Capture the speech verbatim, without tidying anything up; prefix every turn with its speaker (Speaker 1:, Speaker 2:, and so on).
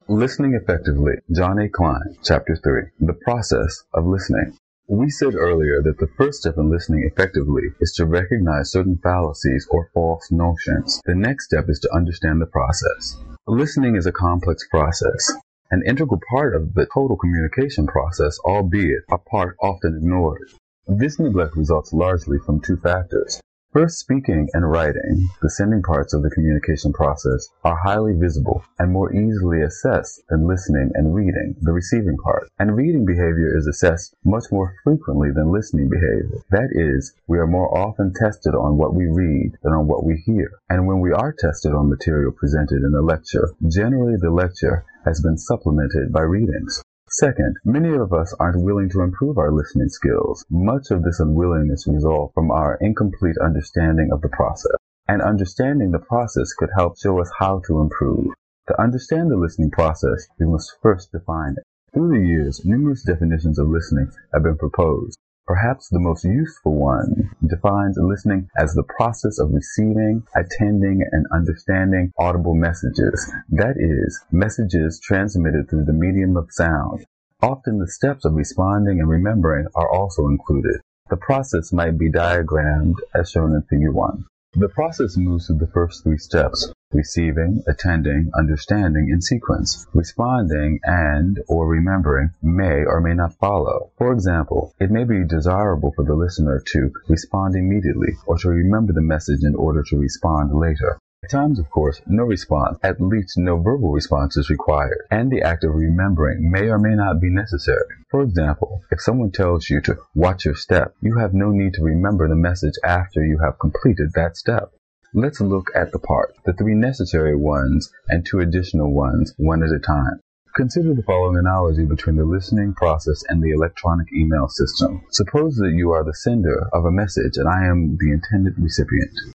Speaker 1: Listening Effectively, John A. Klein, Chapter three, The Process of Listening. We said earlier that the first step in listening effectively is to recognize certain fallacies or false notions. The next step is to understand the process. Listening is a complex process, an integral part of the total communication process, albeit a part often ignored. This neglect results largely from two factors. First, speaking and writing, the sending parts of the communication process, are highly visible and more easily assessed than listening and reading, the receiving part. And reading behavior is assessed much more frequently than listening behavior. That is, we are more often tested on what we read than on what we hear. And when we are tested on material presented in a lecture, generally the lecture has been supplemented by readings. Second, many of us aren't willing to improve our listening skills. Much of this unwillingness results from our incomplete understanding of the process. And understanding the process could help show us how to improve. To understand the listening process, we must first define it. Through the years, numerous definitions of listening have been proposed. Perhaps the most useful one defines listening as the process of receiving, attending, and understanding audible messages. That is, messages transmitted through the medium of sound. Often the steps of responding and remembering are also included. The process might be diagrammed as shown in Figure one. The process moves through the first three steps: receiving, attending, understanding in sequence. Responding and or remembering may or may not follow. For example, it may be desirable for the listener to respond immediately or to remember the message in order to respond later. At times, of course, no response, at least no verbal response, is required, and the act of remembering may or may not be necessary. For example, if someone tells you to watch your step, you have no need to remember the message after you have completed that step. Let's look at the part, the three necessary ones and two additional ones, one at a time. Consider the following analogy between the listening process and the electronic email system. Suppose that you are the sender of a message and I am the intended recipient.